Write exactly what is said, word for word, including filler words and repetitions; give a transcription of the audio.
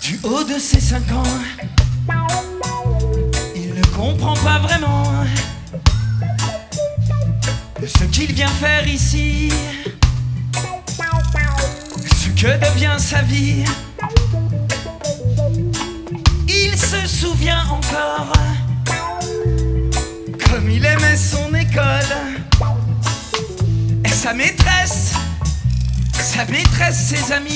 Du haut de ses cinq ans, il ne comprend pas vraiment ce qu'il vient faire ici, ce que devient sa vie. Il se souvient encore comme il aimait son école et sa maîtresse, sa maîtresse, ses amis.